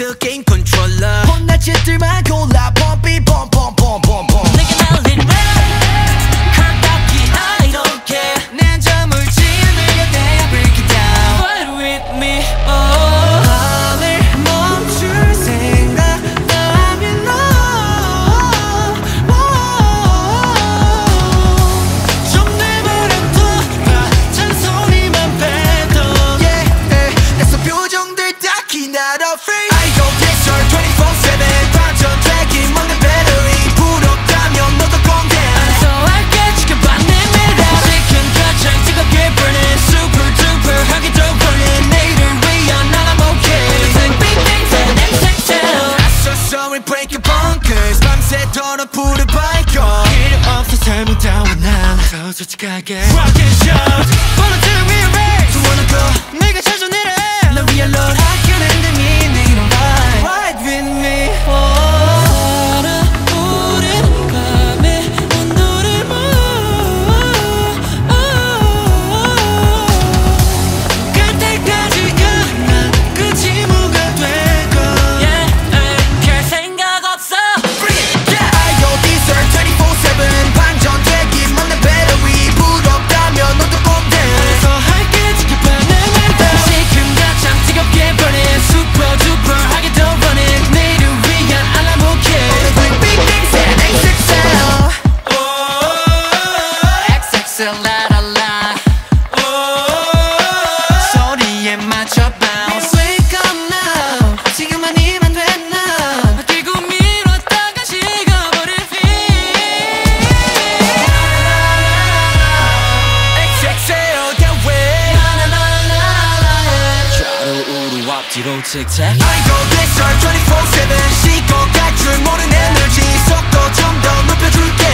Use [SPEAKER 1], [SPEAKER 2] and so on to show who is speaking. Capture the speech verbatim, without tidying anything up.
[SPEAKER 1] the game controller.
[SPEAKER 2] 혼날 짓들만 골라 Pump it pump pump pump pump pump.
[SPEAKER 1] 내게 날린 red 컬딱히 I don't care. 난 저물지 않으려 돼 I break it down. Fight with me oh.
[SPEAKER 2] 밤을 멈출 생각하면 너 좀 내버려둬 잔소리만 빼도 yeah, yeah. 내서 표정들 딱히 not afraid. I go blister twenty-four seven 반전되기 먹는 배터리 부럽다면 너도 공개.
[SPEAKER 1] 안서할게 지켜봐 내 미래. 지금 가장 뜨겁게 burning super duper 하게 더 걸린 내일을 위한 난 I'm okay. Big big things and exhale.
[SPEAKER 2] I saw someone break your bunkers 밤새도록 불을 밝혀 필요 없어 삶은 다운한 더 솔직하게 Rock and shout Wanna me a race You wanna go 내가 찾아 내려 널 위해 Lord I can end the meaning of life Ride with me
[SPEAKER 1] 달아오른 밤에 온도를
[SPEAKER 2] 갈 때까지가 난 그 지무가 될 거야
[SPEAKER 1] yeah, 별 생각 없어.
[SPEAKER 2] Bring it down I go diesel twenty-four seven 반전되기 먹는 배터리 부럽다면 너도 공개 서 할게 지켜봐 내 멘탈
[SPEAKER 1] 지금 가장 뜨겁게 burning super duper 하게 더 running 내일을 위한 I'm okay.
[SPEAKER 2] Big big things and X X L
[SPEAKER 1] 엑스엑스엘 라라라
[SPEAKER 2] 소리에 맞춰 bounce Wake up now 지금 아니면 됐나
[SPEAKER 1] 끼고 밀었다가 식어버릴 feel.
[SPEAKER 2] X X L that way
[SPEAKER 1] 좌로 우로 앞뒤로 틱택.
[SPEAKER 2] I go blister twenty-four seven 식어갈 줄 모르는 에너지 속도 좀 더 높여줄게